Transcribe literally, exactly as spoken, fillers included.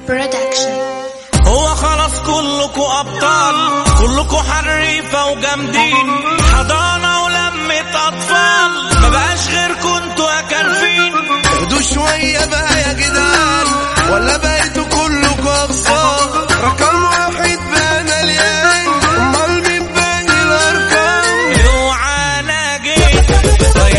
برودكشن. هو خلاص كلكوا أبطال، كلكوا حريفة وجامدين، حضانة ولمة أطفال، ما بقاش غيركوا انتوا يا كارفين. اهدوا شوية بقى يا جدعان، ولا بقيتوا كلكوا أغصان؟ رقم واحد بقى مليان، أمال مين باقي الأرقام؟ اوعى أنا جيت